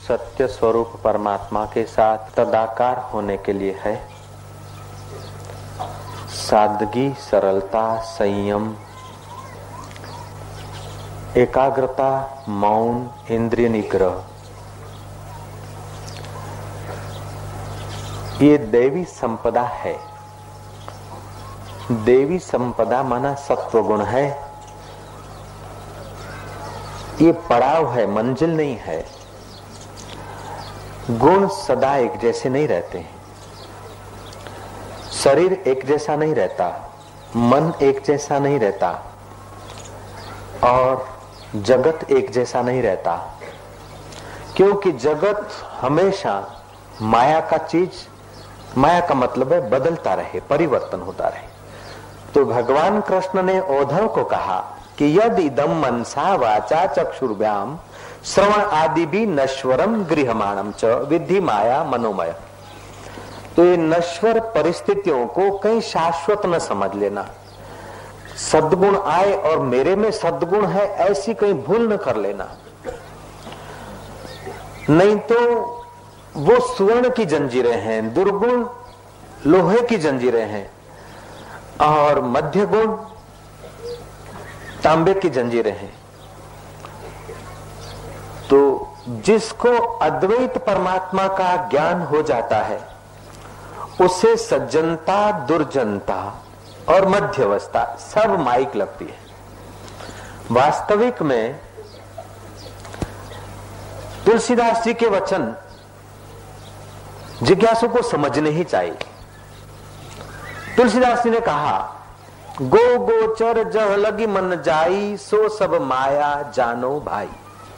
सत्य स्वरूप परमात्मा के साथ तदाकार होने के लिए है सादगी, सरलता, संयम, एकाग्रता, मौन, इंद्रिय निग्रह। ये देवी संपदा है। देवी संपदा माना सत्व गुण है। ये पड़ाव है, मंजिल नहीं है। गुण सदा एक जैसे नहीं रहते। शरीर एक जैसा नहीं रहता, मन एक जैसा नहीं रहता और जगत एक जैसा नहीं रहता, क्योंकि जगत हमेशा माया का चीज, माया का मतलब है बदलता रहे, परिवर्तन होता रहे। तो भगवान कृष्ण ने औधव को कहा कि यदि इदं मनसा वाचा चक्षुर्भ्याम श्रवण आदि भी नश्वरम गृहमाणम च विद्धि माया मनोमय। तो ये नश्वर परिस्थितियों को कहीं शाश्वत न समझ लेना। सद्गुण आए और मेरे में सद्गुण है ऐसी कहीं भूल न कर लेना, नहीं तो वो स्वर्ण की जंजीरें हैं, दुर्गुण लोहे की जंजीरें हैं और मध्य गुण तांबे की जंजीरें हैं। तो जिसको अद्वैत परमात्मा का ज्ञान हो जाता है उसे सज्जनता, दुर्जनता और मध्यवस्था सब माइक लगती है। वास्तविक में तुलसीदास जी के वचन जिज्ञासु को समझने ही चाहिए। तुलसीदास जी ने कहा, गो गोचर जह लगी मन जाई, सो सब माया जानो भाई।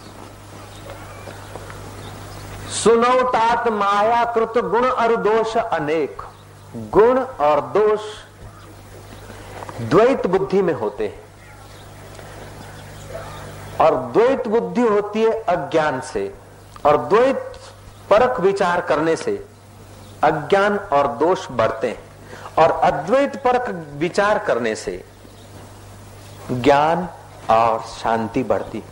सुनो तात माया कृत गुण और दोष अनेक। गुण और दोष द्वैत बुद्धि में होते हैं और द्वैत बुद्धि होती है अज्ञान से, और द्वैत परख विचार करने से अज्ञान और दोष बढ़ते हैं और अद्वैत परख विचार करने से ज्ञान और शांति बढ़ती।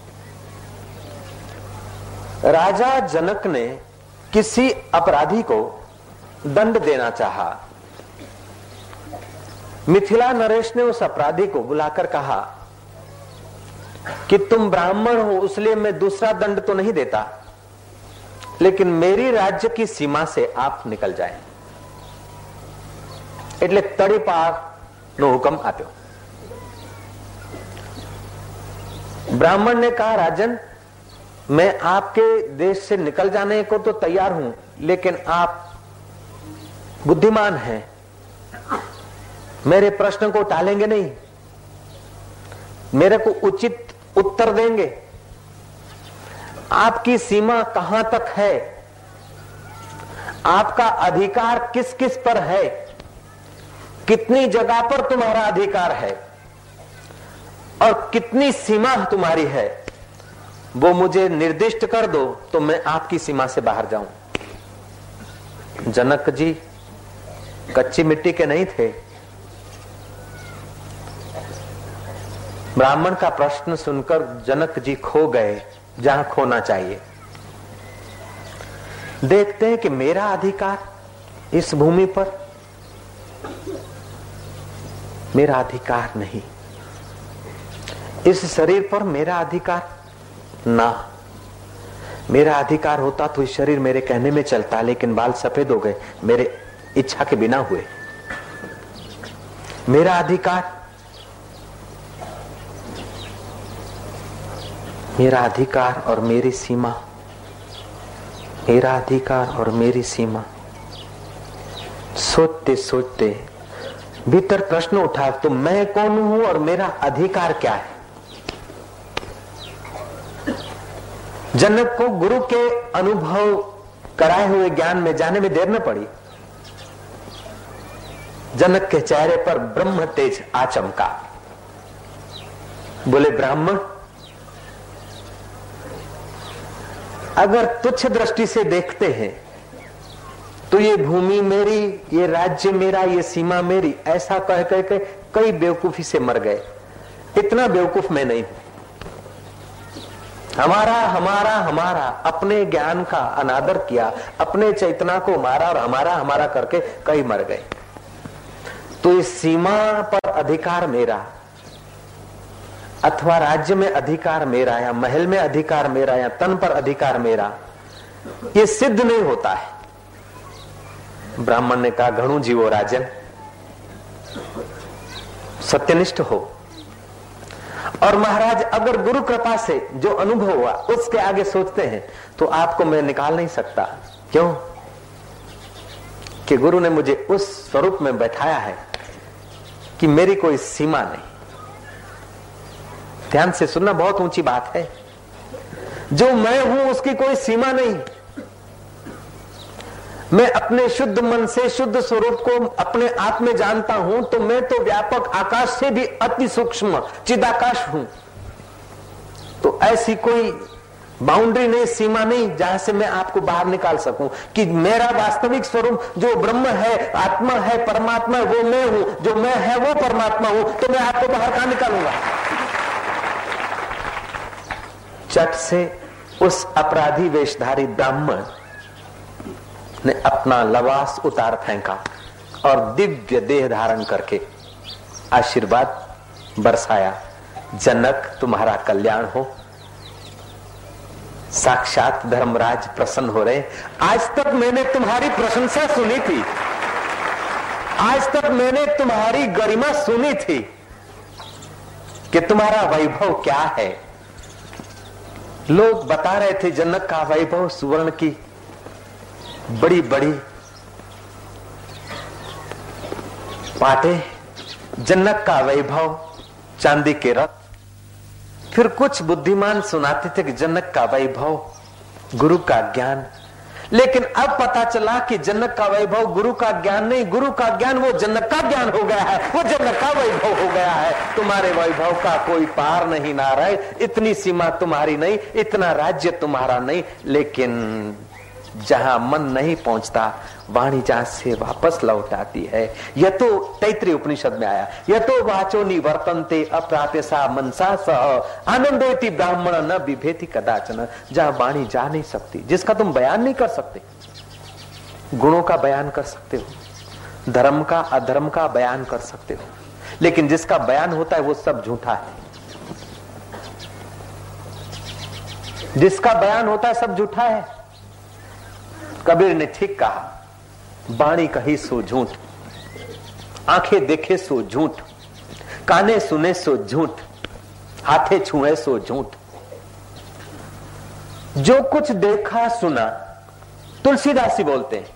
राजा जनक ने किसी अपराधी को दंड देना चाहा। मिथिला नरेश ने उस अपराधी को बुलाकर कहा कि तुम ब्राह्मण हो इसलिए मैं दूसरा दंड तो नहीं देता, लेकिन मेरी राज्य की सीमा से आप निकल जाए। એટલે તડીપાર નો હુકમ આપ્યો। ब्राह्मण ने कहा, राजन मैं आपके देश से निकल जाने को तो तैयार हूं, लेकिन आप बुद्धिमान हैं, मेरे प्रश्न को टालेंगे नहीं, मेरे को उचित उत्तर देंगे। आपकी सीमा कहां तक है, आपका अधिकार किस किस पर है, कितनी जगह पर तुम्हारा अधिकार है और कितनी सीमा तुम्हारी है, वो मुझे निर्दिष्ट कर दो तो मैं आपकी सीमा से बाहर जाऊं। जनक जी कच्ची मिट्टी के नहीं थे। ब्राह्मण का प्रश्न सुनकर जनक जी खो गए जहां खोना चाहिए। देखते हैं कि मेरा अधिकार इस भूमि पर, मेरा अधिकार नहीं। इस शरीर पर मेरा अधिकार ना। मेरा अधिकार होता तो इस शरीर मेरे कहने में चलता, लेकिन बाल सफेद हो गए, मेरे इच्छा के बिना हुए। मेरा अधिकार, मेरा अधिकार और मेरी सीमा, मेरा अधिकार और मेरी सीमा। सोचते सोचते भीतर प्रश्न उठा, तो मैं कौन हूं और मेरा अधिकार क्या है। जनक को गुरु के अनुभव कराए हुए ज्ञान में जाने में देर न पड़ी। जनक के चेहरे पर ब्रह्म तेज आचमका। बोले, ब्राह्मण अगर तुच्छ दृष्टि से देखते हैं तो ये भूमि मेरी, ये राज्य मेरा, ये सीमा मेरी, ऐसा कह कह के कई बेवकूफी से मर गए। इतना बेवकूफ मैं नहीं हूं। हमारा हमारा हमारा अपने ज्ञान का अनादर किया, अपने चेतना को मारा और हमारा हमारा करके कई मर गए। तो इस सीमा पर अधिकार मेरा, अथवा राज्य में अधिकार मेरा, या महल में अधिकार मेरा, या तन पर अधिकार मेरा, ये सिद्ध नहीं होता है। ब्राह्मण ने कहा, घणु जीवो राजन, सत्यनिष्ठ हो। और महाराज, अगर गुरु कृपा से जो अनुभव हुआ उसके आगे सोचते हैं तो आपको मैं निकाल नहीं सकता। क्यों? कि गुरु ने मुझे उस स्वरूप में बैठाया है कि मेरी कोई सीमा नहीं। ध्यान से सुनना, बहुत ऊंची बात है। जो मैं हूं उसकी कोई सीमा नहीं। मैं अपने शुद्ध मन से शुद्ध स्वरूप को अपने आप में जानता हूं तो मैं तो व्यापक आकाश से भी अति सूक्ष्म चिदाकाश हूं। तो ऐसी कोई बाउंड्री नहीं, सीमा नहीं जहां से मैं आपको बाहर निकाल सकूं कि मेरा वास्तविक स्वरूप जो ब्रह्म है, आत्मा है, परमात्मा है, वो मैं हूं। जो मैं है वो परमात्मा हूं, तो मैं आपको बाहर कहां निकालूंगा? चट से उस अपराधी वेशधारी ब्राह्मण ने अपना लबास उतार फेंका और दिव्य देह धारण करके आशीर्वाद बरसाया। जनक, तुम्हारा कल्याण हो। साक्षात धर्मराज प्रसन्न हो रहे। आज तक मैंने तुम्हारी प्रशंसा सुनी थी, आज तक मैंने तुम्हारी गरिमा सुनी थी कि तुम्हारा वैभव क्या है। लोग बता रहे थे जनक का वैभव सुवर्ण की बड़ी बड़ी पाटे, जनक का वैभव चांदी के रथ। फिर कुछ बुद्धिमान सुनाते थे कि जनक का वैभव गुरु का ज्ञान। लेकिन अब पता चला कि जनक का वैभव गुरु का ज्ञान नहीं, गुरु का ज्ञान वो जनक का ज्ञान हो गया है, वो जनक का वैभव हो गया है। तुम्हारे वैभव का कोई पार नहीं नारायण, इतनी सीमा तुम्हारी नहीं, इतना राज्य तुम्हारा नहीं। लेकिन जहां मन नहीं पहुंचता वाणी जहां से वापस लौट आती है। यह तो तैत्रीय उपनिषद में आया, यह तो वाचो निवर्तन्ते अप्राप्यसा मनसा सह आनंदोति ब्राह्मण न बिभेति कदाचन। जहां वाणी जा नहीं सकती, जिसका तुम बयान नहीं कर सकते। गुणों का बयान कर सकते हो, धर्म का अधर्म का बयान कर सकते हो, लेकिन जिसका बयान होता है वो सब झूठा है। जिसका बयान होता है सब झूठा है। कबीर ने ठीक कहा, बाणी कही सो झूठ, आंखें देखे सो झूठ, काने सुने सो झूठ, हाथे छुए सो झूठ। जो कुछ देखा सुना, तुलसीदास बोलते हैं,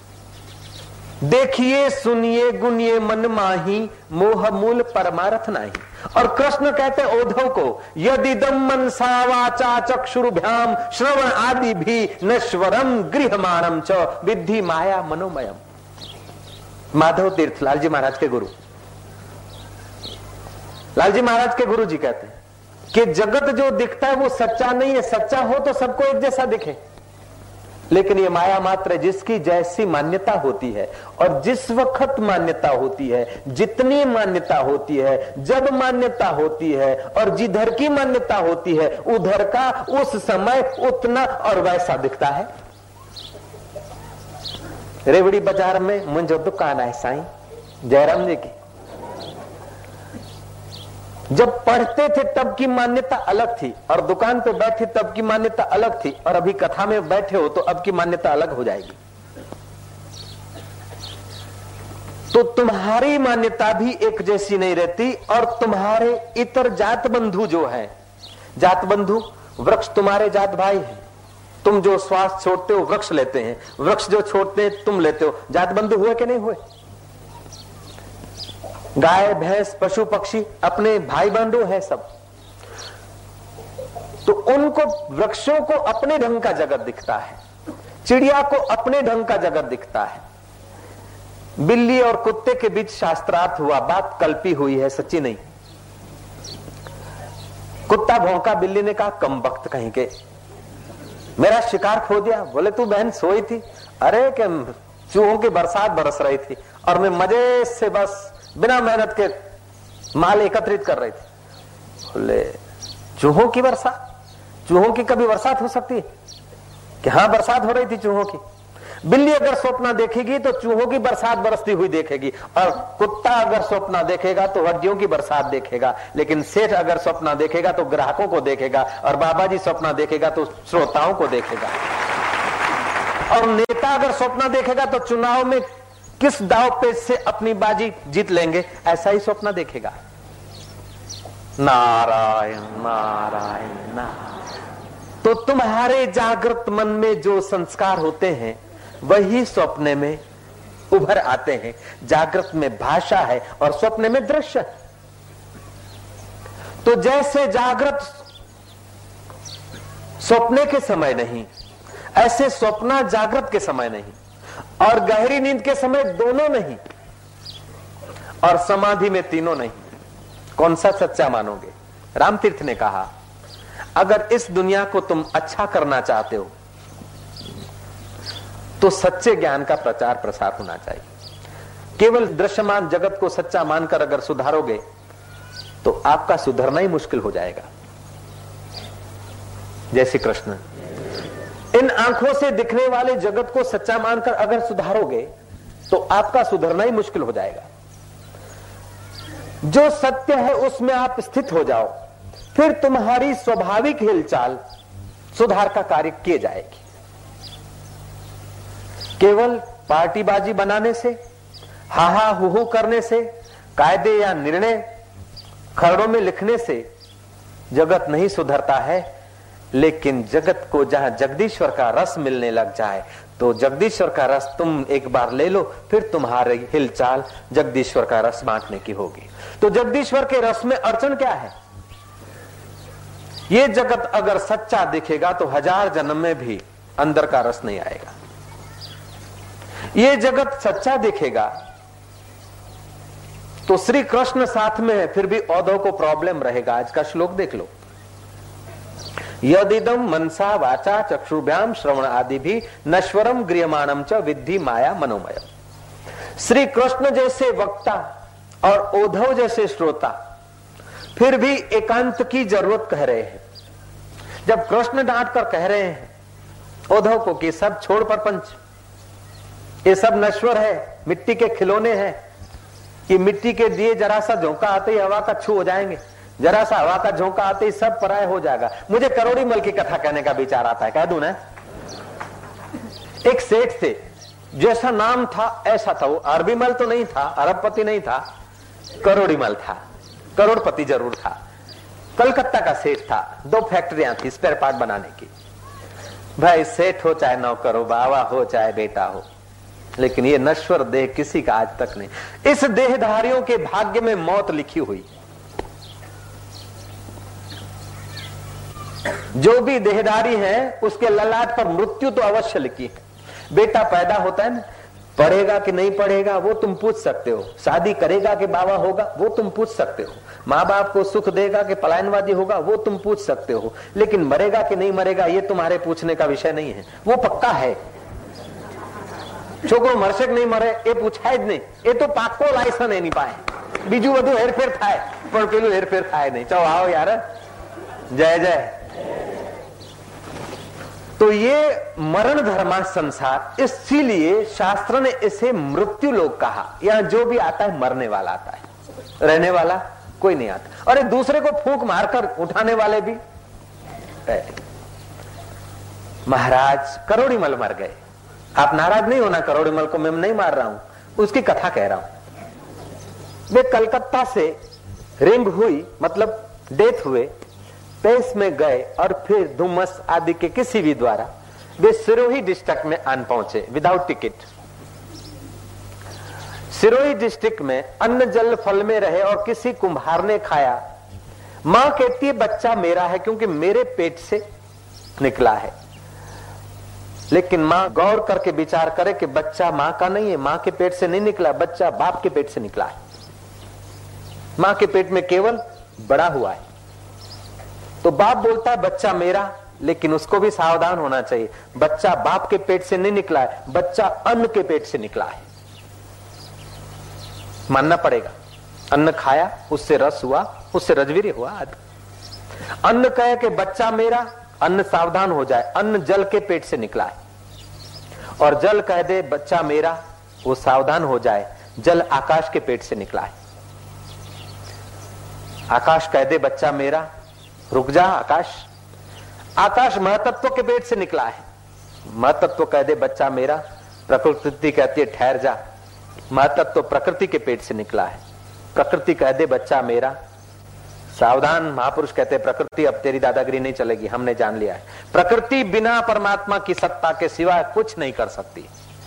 देखिए सुनिए गुनिए मन माही, मोह मूल परमारथ नाही। और कृष्ण कहते उद्धव को, यदिदम मनसा वाचा चक्षुर्भ्याम श्रवण आदि भी नश्वरम गृहमाणम च विद्धि माया मनोमयम। माधव तीर्थ लालजी महाराज के गुरु, लालजी महाराज के गुरु जी कहते हैं कि जगत जो दिखता है वो सच्चा नहीं है। सच्चा हो तो सबको एक जैसा दिखे, लेकिन ये माया मात्र है। जिसकी जैसी मान्यता होती है और जिस वक्त मान्यता होती है, जितनी मान्यता होती है, जब मान्यता होती है और जिधर की मान्यता होती है, उधर का उस समय उतना और वैसा दिखता है। रेवड़ी बाजार में मुझे दुकान है साईं जयराम जी की। जब पढ़ते थे तब की मान्यता अलग थी, और दुकान पे बैठे तब की मान्यता अलग थी, और अभी कथा में बैठे हो तो अब की मान्यता अलग हो जाएगी। तो तुम्हारी मान्यता भी एक जैसी नहीं रहती। और तुम्हारे इतर जात बंधु जो है, जात बंधु वृक्ष तुम्हारे जात भाई है। तुम जो श्वास छोड़ते हो वृक्ष लेते हैं, वृक्ष जो छोड़ते हैं तुम लेते हो। जात बंधु हुए कि नहीं हुए? गाय भैंस पशु पक्षी अपने भाई बंधु है सब। तो उनको, वृक्षों को अपने ढंग का जगत दिखता है, चिड़िया को अपने ढंग का जगत दिखता है। बिल्ली और कुत्ते के बीच शास्त्रार्थ हुआ, बात कल्पी हुई है, सच्ची नहीं। कुत्ता भौंका, बिल्ली ने कहा कम वक्त कहीं के, मेरा शिकार खो दिया। बोले तू बहन सोई थी? अरे कि चूहों की बरसात बरस रही थी और मैं मजे से बस बिना मेहनत के माल एकत्रित कर रही थी। बोले चूहों की बरसात? चूहों की कभी बरसात हो सकती है कि हाँ बरसात हो रही थी चूहों की। बिल्ली अगर स्वप्न देखेगी तो चूहों की बरसात बरसती हुई देखेगी, और कुत्ता अगर स्वप्न देखेगा तो हड्डियों की बरसात देखेगा। लेकिन सेठ अगर स्वप्न देखेगा तो ग्राहकों को देखेगा, और बाबा जी स्वप्न देखेगा तो श्रोताओं को देखेगा। और नेता अगर स्वप्न देखेगा तो चुनाव में किस दाव पेच से अपनी बाजी जीत लेंगे, ऐसा ही स्वप्न देखेगा। नारायण नारायण नारायण। तो तुम्हारे जागृत मन में जो संस्कार होते हैं वही स्वप्न में उभर आते हैं। जागृत में भाषा है और स्वप्न में दृश्य। तो जैसे जागृत स्वप्ने के समय नहीं, ऐसे स्वप्न जागृत के समय नहीं, और गहरी नींद के समय दोनों नहीं, और समाधि में तीनों नहीं। कौन सा सच्चा मानोगे? रामतीर्थ ने कहा, अगर इस दुनिया को तुम अच्छा करना चाहते हो तो सच्चे ज्ञान का प्रचार प्रसार होना चाहिए। केवल दृश्यमान जगत को सच्चा मानकर अगर सुधारोगे तो आपका सुधरना ही मुश्किल हो जाएगा। जय श्री कृष्ण। इन आंखों से दिखने वाले जगत को सच्चा मानकर अगर सुधारोगे तो आपका सुधरना ही मुश्किल हो जाएगा। जो सत्य है उसमें आप स्थित हो जाओ, फिर तुम्हारी स्वाभाविक हिलचाल सुधार का कार्य किए जाएगी। केवल पार्टीबाजी बनाने से, हाहा हुहू करने से, कायदे या निर्णय खरड़ों में लिखने से जगत नहीं सुधरता है। लेकिन जगत को जहां जगदीश्वर का रस मिलने लग जाए तो जगदीश्वर का रस तुम एक बार ले लो, फिर तुम्हारी हिलचाल जगदीश्वर का रस बांटने की होगी। तो जगदीश्वर के रस में अड़चन क्या है? ये जगत अगर सच्चा दिखेगा तो 1000 जन्म में भी अंदर का रस नहीं आएगा। ये जगत सच्चा दिखेगा तो श्री कृष्ण साथ में है, फिर भी औधव को प्रॉब्लम रहेगा। आज का श्लोक देख लो, यदिदम मनसा वाचा चक्षुभ्याम श्रवण आदि भी नश्वरम गृहमाणम च विद्धि माया मनोमय। श्री कृष्ण जैसे वक्ता और औधव जैसे श्रोता फिर भी एकांत की जरूरत कह रहे हैं। जब कृष्ण डांट कर कह रहे हैं औधव को कि सब छोड़ परपंच, ये सब नश्वर है, मिट्टी के खिलौने हैं, कि मिट्टी के दिए जरा सा झोंका आते ही हवा का छू हो जाएंगे, जरा सा हवा का झोंका आते ही सब पराय हो जाएगा। मुझे करोड़ी मल की कथा कहने का विचार आता है, कह दूं ना। एक सेठ थे, जैसा नाम था ऐसा था वो। अरबी मल तो नहीं था, अरबपति नहीं था, करोड़ी मल था, करोड़पति जरूर था। कलकत्ता का सेठ था, 2 फैक्ट्रियां थी स्पेयर पार्ट बनाने की। भाई सेठ हो चाहे नौकर हो, बावा हो चाहे बेटा हो, लेकिन ये नश्वर देह किसी का आज तक नहीं। इस देहधारियों के भाग्य में मौत लिखी हुई। जो भी देहधारी है उसके ललाट पर मृत्यु तो अवश्य लिखी है। बेटा पैदा होता है ना, पढ़ेगा कि नहीं पढ़ेगा वो तुम पूछ सकते हो, शादी करेगा कि बाबा होगा वो तुम पूछ सकते हो, माँ बाप को सुख देगा कि पलायनवादी होगा वो तुम पूछ सकते हो, लेकिन मरेगा कि नहीं मरेगा ये तुम्हारे पूछने का विषय नहीं है। वो पक्का है। छोकरो मरशे कि नहीं मरे ये पूछाय ज नहीं, ये तो पाक्को लाइसन एनी पाए। बीजू બધું हेरफेर थाय पण पेલું हेरफेर थाय नहीं। चलो आओ यार, जय जय। तो ये मरण धर्मा संसार, इसीलिए शास्त्र ने इसे मृत्यु लोक कहा। यहां जो भी आता है मरने वाला आता है, रहने वाला कोई नहीं आता। और एक दूसरे को फूंक मारकर उठाने वाले भी। महाराज करोड़ीमल मर गए, आप नाराज नहीं होना, करोड़ीमल को मैं नहीं मार रहा हूं, उसकी कथा कह रहा हूं। वे कलकत्ता से रिंग हुई, मतलब डेथ हुए, पेस में गए और फिर धुमस आदि के किसी भी द्वारा वे सिरोही डिस्ट्रिक्ट में आन पहुंचे विदाउट टिकट। सिरोही डिस्ट्रिक्ट में अन्न जल फल में रहे और किसी कुम्हार ने खाया। मां कहती है बच्चा मेरा है क्योंकि मेरे पेट से निकला है। लेकिन मां गौर करके विचार करे कि बच्चा मां का नहीं है, मां के पेट से नहीं निकला, बच्चा बाप के पेट से निकला है। मां के पेट में केवल बड़ा हुआ है। तो बाप बोलता है बच्चा मेरा, लेकिन उसको भी सावधान होना चाहिए, बच्चा बाप के पेट से नहीं निकला है, बच्चा अन्न के पेट से निकला है। मानना पड़ेगा। अन्न खाया, उससे रस हुआ, उससे रजवीर हुआ। अन्न कहे कि बच्चा मेरा, अन्न सावधान हो जाए, अन्न जल के पेट से निकला है, और जल कह दे बच्चा मेरा, वो सावधान हो जाए, जल आकाश के पेट से निकला है। आकाश कह दे बच्चा मेरा, रुक जा आकाश, आकाश महतत्व के पेट से निकला है। महतत्व कह दे बच्चा मेरा, प्रकृति कहती है ठहर जा, महतत्व प्रकृति के पेट से निकला है। प्रकृति कह दे बच्चा मेरा, सावधान, महापुरुष कहते हैं प्रकृति अब तेरी दादागिरी नहीं चलेगी, हमने जान लिया है, प्रकृति बिना परमात्मा की सत्ता के सिवाय कुछ नहीं कर सकती।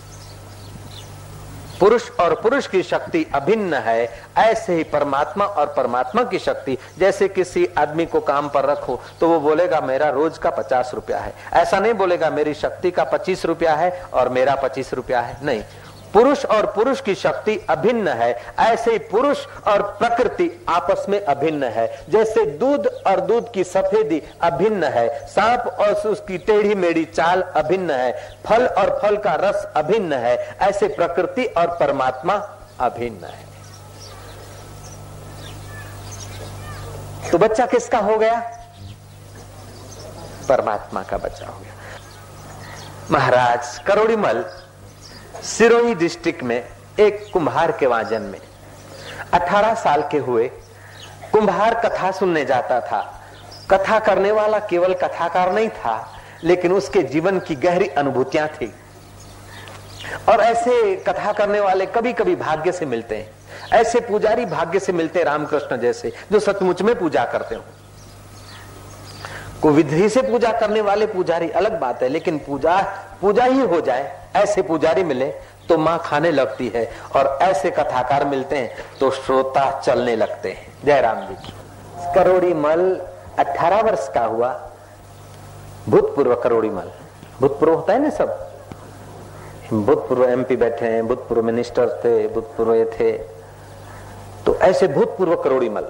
पुरुष और पुरुष की शक्ति अभिन्न है, ऐसे ही परमात्मा और परमात्मा की शक्ति, जैसे किसी आदमी को काम पर रखो तो वो बोलेगा मेरा रोज का 50 रुपया है, ऐसा नहीं बोलेगा मेरी शक्ति का 25 रुपया है और मेरा 25 रुपया है, नहीं। पुरुष और पुरुष की शक्ति अभिन्न है, ऐसे ही पुरुष और प्रकृति आपस में अभिन्न है। जैसे दूध और दूध की सफेदी अभिन्न है, सांप और उसकी टेढ़ी मेढ़ी चाल अभिन्न है, फल और फल का रस अभिन्न है, ऐसे प्रकृति और परमात्मा अभिन्न है। तो बच्चा किसका हो गया? परमात्मा का बच्चा हो गया। महाराज करोड़ीमल सिरोही डिस्ट्रिक्ट में एक कुम्हार के वहां जन्मे। 18 साल के हुए कुम्हार कथा सुनने जाता था। कथा करने वाला केवल कथाकार नहीं था, लेकिन उसके जीवन की गहरी अनुभूतियां थी। और ऐसे कथा करने वाले कभी कभी भाग्य से मिलते हैं, ऐसे पुजारी भाग्य से मिलते हैं, रामकृष्ण जैसे, जो सचमुच में पूजा करते हो। को विधि से पूजा करने वाले पुजारी अलग बात है, लेकिन पूजा ही हो जाए ऐसे पुजारी मिले तो मां खाने लगती है, और ऐसे कथाकार मिलते हैं तो श्रोता चलने लगते हैं। जय राम जी की। करोड़ीमल 18 वर्ष का हुआ, भूतपूर्व करोड़ीमल, भूतपूर्व होता है ना सब, भूतपूर्व एमपी बैठे हैं, भूतपूर्व मिनिस्टर थे, भूतपूर्व ये थे, तो ऐसे भूतपूर्व करोड़ीमल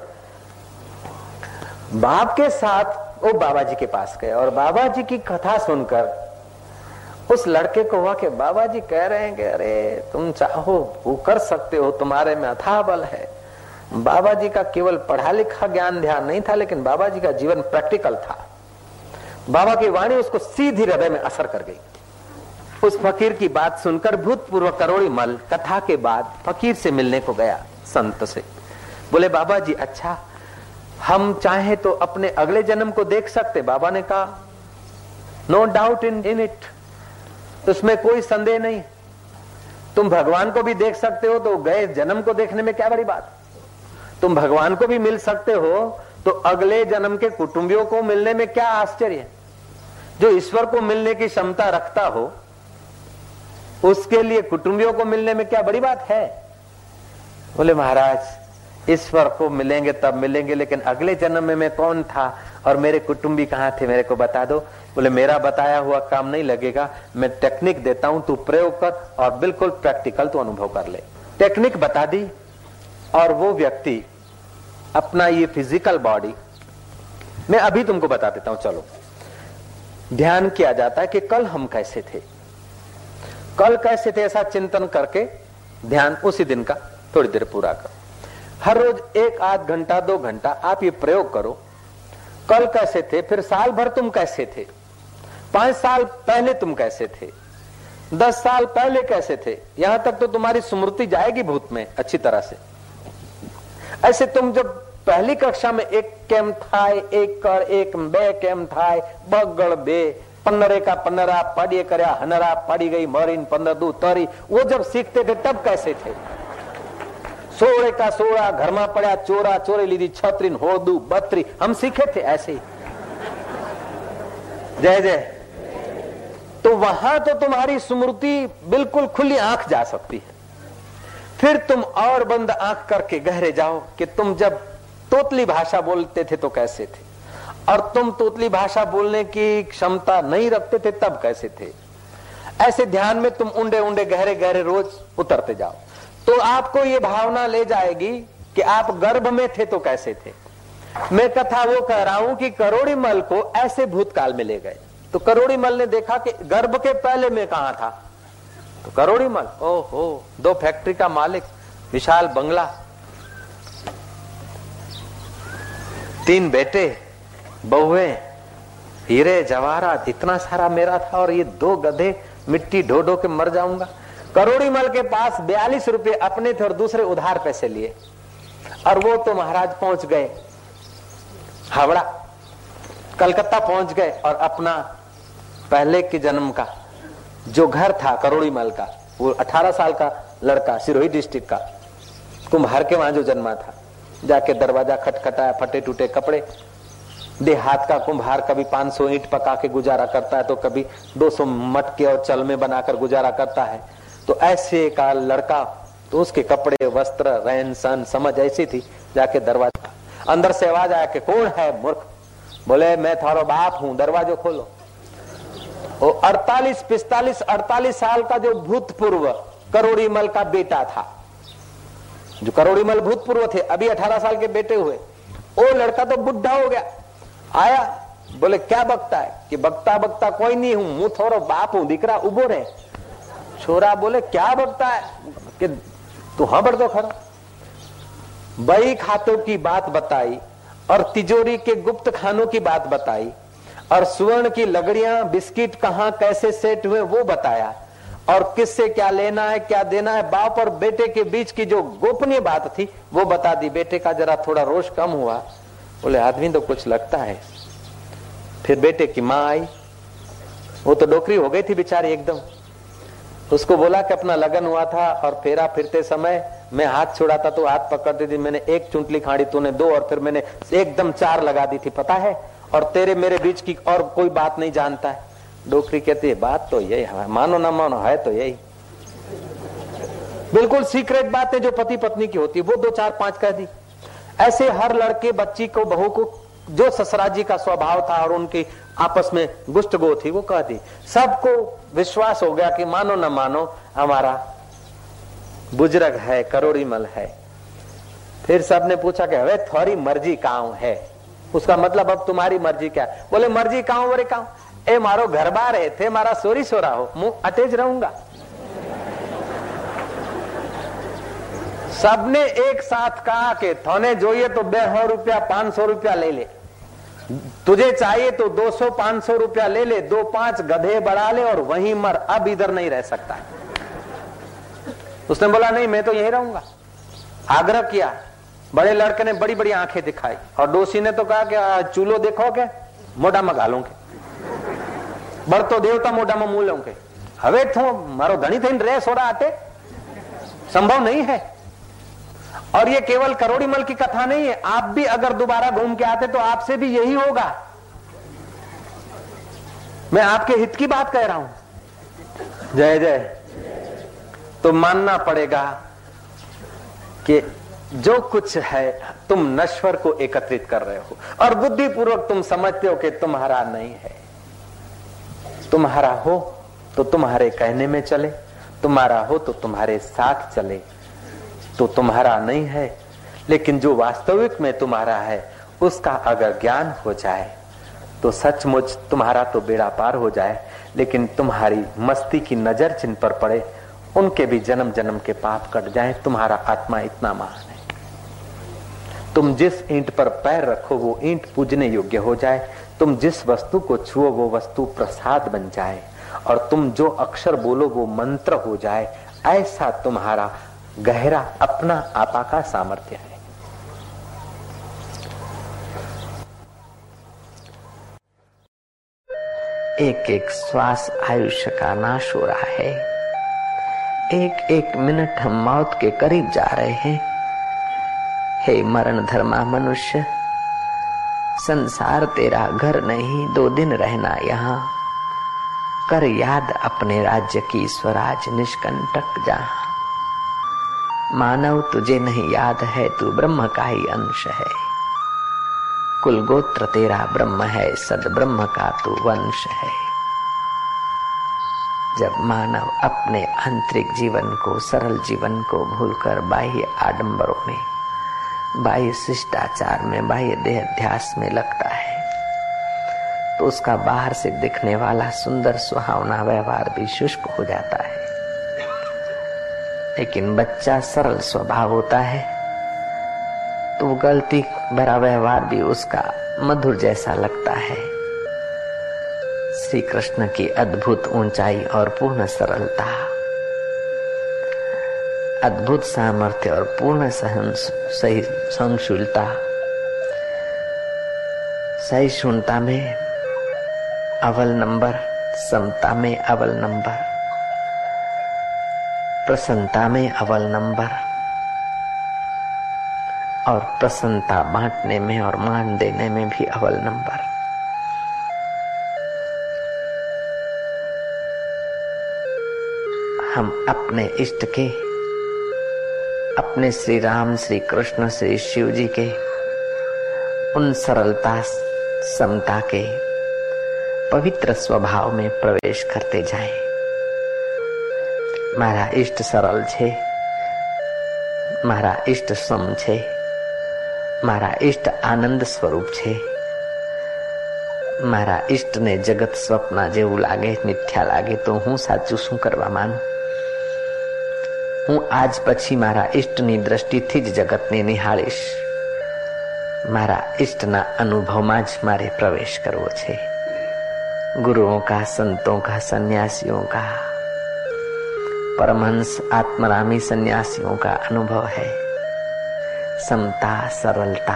बाप के साथ वो बाबा जी के पास गए, और बाबा जी की कथा सुनकर उस लड़के को हुआ कि बाबा जी कह रहे हैं कि अरे तुम चाहो वो कर सकते हो, तुम्हारे में अथाह बल है। बाबा जी का केवल पढ़ा लिखा ज्ञान ध्यान नहीं था, लेकिन बाबा जी का जीवन प्रैक्टिकल था। बाबा की वाणी उसको सीधी हृदय में असर कर गई। उस फकीर की बात सुनकर भूतपूर्व करोड़ीमल कथा के बाद फकीर से मिलने को गया, संत से। बोले बाबा जी अच्छा, हम चाहे तो अपने अगले जन्म को देख सकते। बाबा ने कहा नो डाउट इन इट, उसमें कोई संदेह नहीं। तुम भगवान को भी देख सकते हो, तो गए जन्म को देखने में क्या बड़ी बात। तुम भगवान को भी मिल सकते हो, तो अगले जन्म के कुटुंबियों को मिलने में क्या आश्चर्य। जो ईश्वर को मिलने की क्षमता रखता हो, उसके लिए कुटुंबियों को मिलने में क्या बड़ी बात है। बोले महाराज ईश्वर को मिलेंगे तब मिलेंगे, लेकिन अगले जन्म में मैं कौन था और मेरे कुटुंबी कहाँ थे, मेरे को बता दो। बोले मेरा बताया हुआ काम नहीं लगेगा, मैं टेक्निक देता हूं, तू प्रयोग कर और बिल्कुल प्रैक्टिकल तू अनुभव कर ले। टेक्निक बता दी, और वो व्यक्ति अपना ये फिजिकल बॉडी, मैं अभी तुमको बता देता हूं, चलो। ध्यान किया जाता है कि कल हम कैसे थे, कल कैसे थे, ऐसा चिंतन करके ध्यान उसी दिन का थोड़ी देर पूरा करो। हर रोज 1 आध घंटा 2 घंटा आप ये प्रयोग करो, कल कैसे थे, फिर साल भर तुम कैसे थे, 5 साल पहले तुम कैसे थे, 10 साल पहले कैसे थे, यहां तक तो तुम्हारी स्मृति जाएगी भूत में अच्छी तरह से। ऐसे तुम जब पहली कक्षा में 1 केम था, 1 कर 1 बे केम था, बगड़ बे 15 का 15 पढ़िए करया हनरा पड़ी गई मरीन 15 दू तरी, वो जब सीखते थे तब कैसे थे। 16 का 16 घर में पड़ा चोरा चोरी लीधी 36 होदू 32, हम सीखे थे ऐसे ही। जय जय। तो वहां तो तुम्हारी स्मृति बिल्कुल खुली आंख जा सकती है। फिर तुम और बंद आंख करके गहरे जाओ कि तुम जब तोतली भाषा बोलते थे तो कैसे थे, और तुम तोतली भाषा बोलने की क्षमता नहीं रखते थे तब कैसे थे। ऐसे ध्यान में तुम ऊंडे ऊंडे गहरे गहरे रोज उतरते जाओ, तो आपको ये भावना ले जाएगी कि आप गर्भ में थे तो कैसे थे। मैं कथा वो कह रहा हूं कि करोड़ीमल को ऐसे भूतकाल में ले गए, तो करोड़ीमल ने देखा कि गर्भ के पहले मैं कहां था। तो करोड़ीमल ओहो 2 फैक्ट्री का मालिक, विशाल बंगला, 3 बेटे बहुएं, हीरे जवाहरात इतना सारा मेरा था और ये 2 गधे मिट्टी ढो ढो के मर जाऊंगा। करोड़ी मल के पास 42 रुपए अपने थे और दूसरे उधार पैसे लिए, और वो तो महाराज पहुंच गए हावड़ा, कलकत्ता पहुंच गए, और अपना पहले के जन्म का जो घर था करोड़ी मल का, वो 18 साल का लड़का सिरोही डिस्ट्रिक्ट का कुम्हार के वहां जो जन्मा था, जाके दरवाजा खटखटाया, फटे टूटे कपड़े, देहात का कुम्हार कभी 500 ईंट पका के गुजारा करता है तो कभी 200 मटके और चलमे बनाकर गुजारा करता है। तो ऐसे का लड़का, तो उसके कपड़े वस्त्र रहन सहन समझ ऐसी थी। जाके दरवाजा, अंदर से आवाज आया कि कौन है मूर्ख? बोले मैं थारो बाप हूं, दरवाजो खोलो। वो 48 साल का जो भूतपूर्व करोड़ी मल का बेटा था, जो करोड़ी मल भूतपूर्व थे, अभी 18 साल के बेटे हुए, वो लड़का तो बुढ़ा हो गया। आया, बोले क्या बकता है? कि बकता बकता कोई नहीं हूं, मुंह थोड़ो बाप हूं, दिकरा उबो रहे। छोरा बोले क्या बकता है? कि तू हाँ बढ़ दो खड़ा। बही खातों की बात बताई और तिजोरी के गुप्त खानों की बात बताई और सुवर्ण की लगड़ियां बिस्किट कहां कैसे सेट हुए वो बताया, और किससे क्या लेना है क्या देना है, बाप और बेटे के बीच की जो गोपनीय बात थी वो बता दी। बेटे का जरा थोड़ा रोष कम हुआ, बोले आदमी तो कुछ लगता है। फिर बेटे की माँ आई, वो तो डोकरी हो गई थी बेचारी एकदम। उसको बोला कि अपना लगन हुआ था और फेरा फिरते समय मैं हाथ छुड़ाता तो हाथ पकड़ती थी, मैंने 1 चुंटली खाड़ी, तूने 2, और फिर मैंने एकदम 4 लगा दी थी, पता है? और तेरे मेरे बीच की और कोई बात नहीं जानता है। डोकरी कहती है बात तो यही है, मानो ना मानो है तो यही, बिल्कुल सीक्रेट बातें जो पति पत्नी की होती है वो 2, 4, 5 कह दी। ऐसे हर लड़के बच्ची को बहू को जो ससुराजी का स्वभाव था और उनकी आपस में गुष्टगो थी वो कह दी। सबको विश्वास हो गया कि मानो न मानो हमारा बुजुर्ग है, करोड़ी मल है। फिर सबने पूछा कि अरे थोड़ी मर्जी काऊ है? उसका मतलब अब तुम्हारी मर्जी क्या? बोले मर्जी काऊ बोले काऊ, ए मारो घर बार है थे, मारा सोरी सोरा हो, मुंह अटेज रहूंगा। सबने एक साथ कहा कि थोने જોઈએ तो 200 रुपया 500 रुपया ले ले, तुझे चाहिए तो 200-500 रुपया ले ले, 2-5 गधे बढ़ा ले और वहीं मर, अब इधर नहीं रह सकता है। उसने बोला नहीं मैं तो यहीं रहूंगा। आग्रह किया, बड़े लड़के ने बड़ी बड़ी आंखें दिखाई और डोसी ने तो कहा कि चूलो देखो के मोटा में घालोगे, बढ़तो देवता मोटा में मुंह लोगे, हवे थो मारो धनी थी रे सोरा आटे, संभव नहीं है। और ये केवल करोड़ी मल की कथा नहीं है, आप भी अगर दोबारा घूम के आते तो आपसे भी यही होगा। मैं आपके हित की बात कह रहा हूं। जय जय। तो मानना पड़ेगा कि जो कुछ है तुम नश्वर को एकत्रित कर रहे हो और बुद्धिपूर्वक तुम समझते हो कि तुम्हारा नहीं है। तुम्हारा हो तो तुम्हारे कहने में चले, तुम्हारा हो तो तुम्हारे साथ चले, तो तुम्हारा नहीं है। लेकिन जो वास्तविक में तुम्हारा है उसका अगर ज्ञान हो जाए तो सचमुच तुम्हारा तो बेड़ा पार हो जाए। लेकिन तुम्हारी मस्ती की नजर जिन पर पड़े उनके भी जन्म जन्म के पाप कट जाए। तुम्हारा आत्मा इतना महान है, तुम जिस ईंट पर पैर रखो वो ईंट पूजने योग्य हो जाए, तुम जिस वस्तु को छुओ वो वस्तु प्रसाद बन जाए, और तुम जो अक्षर बोलो वो मंत्र हो जाए। ऐसा तुम्हारा गहरा अपना आपा का सामर्थ्य है। एक एक श्वास आयुष्य का नाश हो रहा है, एक एक मिनट हम मौत के करीब जा रहे हैं। हे मरण धर्मा मनुष्य, संसार तेरा घर नहीं, 2 दिन रहना यहाँ, कर याद अपने राज्य की स्वराज निष्कंटक जहां। मानव तुझे नहीं याद है, तू ब्रह्म का ही अंश है, कुल गोत्र तेरा ब्रह्म है, सद ब्रह्म का तू वंश है। जब मानव अपने आंतरिक जीवन को, सरल जीवन को भूलकर बाह्य आडंबरों में, बाह्य शिष्टाचार में, बाह्य देहाध्यास में लगता है तो उसका बाहर से दिखने वाला सुंदर सुहावना व्यवहार भी शुष्क हो जाता है। लेकिन बच्चा सरल स्वभाव होता है तो गलती भरा व्यवहार भी उसका मधुर जैसा लगता है। श्री कृष्ण की अद्भुत ऊंचाई और पूर्ण सरलता, अद्भुत सामर्थ्य और पूर्ण सहनशीलता, सहिष्णुता में अव्वल नंबर, समता में अव्वल नंबर, प्रसन्नता में अव्वल नंबर और प्रसन्नता बांटने में और मान देने में भी अव्वल नंबर। हम अपने इष्ट के, अपने श्री राम, श्री कृष्ण, श्री शिव जी के उन सरलता, समता के पवित्र स्वभाव में प्रवेश करते जाएं। मारा इष्ट सरल छे, मारा इष्ट सम छे, मारा इष्ट आनंद स्वरूप छे। मारा इष्ट ने जगत स्वप्न जेवुं लागे, मिथ्या लागे तो हूँ साचું શું કરવા માનું? હું આજ પછી મારા ઇષ્ટની દ્રષ્ટિથી જ જગતને નિહાળીશ। મારા ઇષ્ટના અનુભવમાં જ મારે પ્રવેશ કરવો છે। गुरुओं का, संतों का, सन्यासियों का, परमहंस आत्मरामी सन्यासियों का अनुभव है समता, सरलता।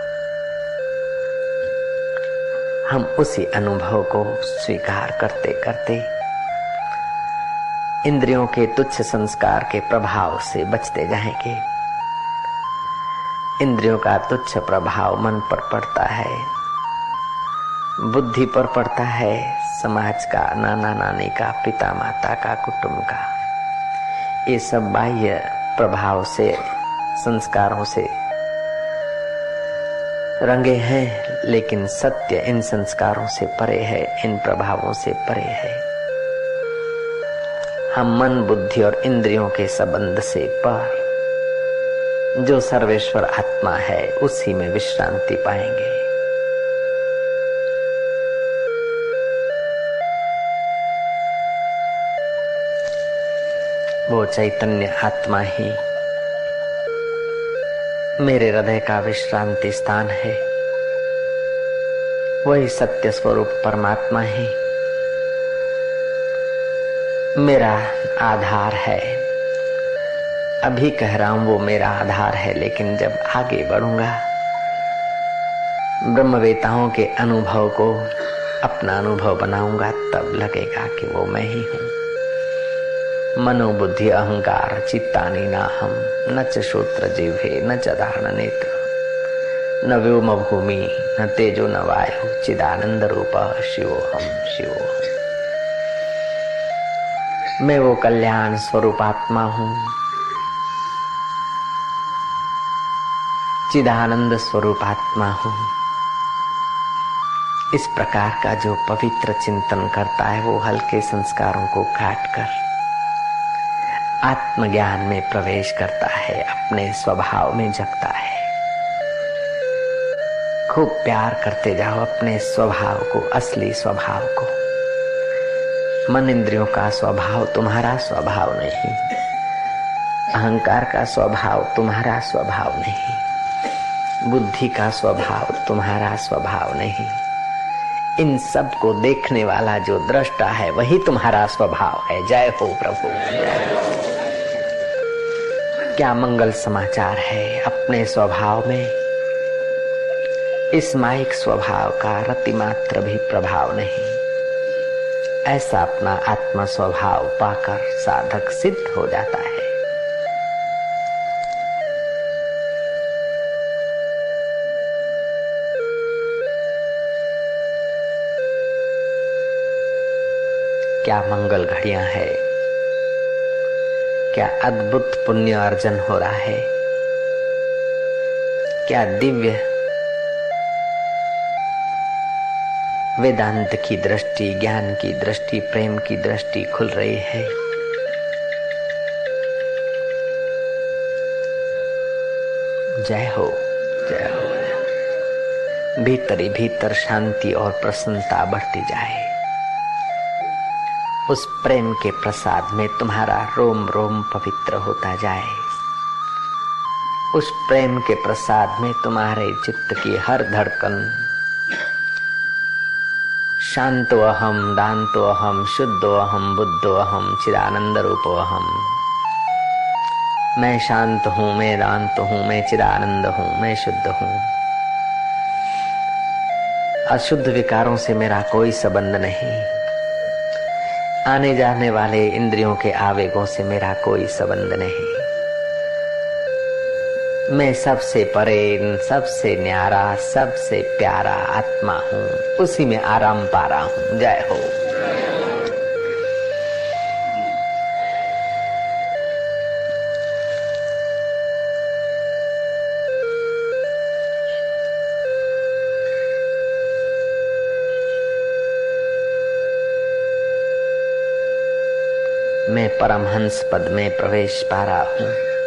हम उसी अनुभव को स्वीकार करते करते इंद्रियों के तुच्छ संस्कार के प्रभाव से बचते जाएंगे। इंद्रियों का तुच्छ प्रभाव मन पर पड़ता है, बुद्धि पर पड़ता है, समाज का, नाना नानी का, पिता माता का, कुटुंब का। ये सब बाह्य प्रभाव से, संस्कारों से रंगे हैं, लेकिन सत्य इन संस्कारों से परे है, इन प्रभावों से परे है। हम मन, बुद्धि और इंद्रियों के संबंध से पर जो सर्वेश्वर आत्मा है उसी में विश्रांति पाएंगे। वो चैतन्य आत्मा ही मेरे हृदय का विश्रांति स्थान है। वही सत्य स्वरूप परमात्मा ही मेरा आधार है। अभी कह रहा हूं वो मेरा आधार है, लेकिन जब आगे बढ़ूंगा, ब्रह्मवेताओं के अनुभव को अपना अनुभव बनाऊंगा, तब लगेगा कि वो मैं ही हूं। मनोबुद्धि अहंकार चित्तानि नाहम, न च श्रोत्र जिह्वे न च धारण नेत्र, न व्योम भूमि न तेजो न वायु, चिदानंद रूप शिवोहम शिवोहम। मैं वो कल्याण स्वरूप आत्मा हूँ, चिदानंद स्वरूप आत्मा हूँ। इस प्रकार का जो पवित्र चिंतन करता है वो हल्के संस्कारों को काटकर आत्मज्ञान में प्रवेश करता है, अपने स्वभाव में जगता है। खूब प्यार करते जाओ अपने स्वभाव को, असली स्वभाव को। मन इंद्रियों का स्वभाव तुम्हारा स्वभाव नहीं, अहंकार का स्वभाव तुम्हारा स्वभाव नहीं, बुद्धि का स्वभाव तुम्हारा स्वभाव नहीं। इन सब को देखने वाला जो दृष्टा है वही तुम्हारा स्वभाव है। जय हो प्रभु, जय हो। क्या मंगल समाचार है। अपने स्वभाव में इस माइक स्वभाव का रतिमात्र भी प्रभाव नहीं। ऐसा अपना आत्मा स्वभाव पाकर साधक सिद्ध हो जाता है। क्या मंगल घड़ियां है, क्या अद्भुत पुण्य अर्जन हो रहा है, क्या दिव्य वेदांत की दृष्टि, ज्ञान की दृष्टि, प्रेम की दृष्टि खुल रही है। जय हो, जय हो। भीतर ही भीतर शांति और प्रसन्नता बढ़ती जाए। उस प्रेम के प्रसाद में तुम्हारा रोम रोम पवित्र होता जाए। उस प्रेम के प्रसाद में तुम्हारे चित्त की हर धड़कन शांतो अहम, दांतो अहम, शुद्धो अहम, बुद्धो अहम, चिदानंद रूपो अहम। मैं शांत हूँ, मैं दांत हूँ, मैं चिदानंद हूँ, मैं शुद्ध हूँ। अशुद्ध विकारों से मेरा कोई संबंध नहीं। आने जाने वाले इंद्रियों के आवेगों से मेरा कोई संबंध नहीं। मैं सबसे परे, सबसे न्यारा, सबसे प्यारा आत्मा हूँ, उसी में आराम पा रहा हूँ। जय हो। मैं परमहंस पद में प्रवेश पा रहा हूँ।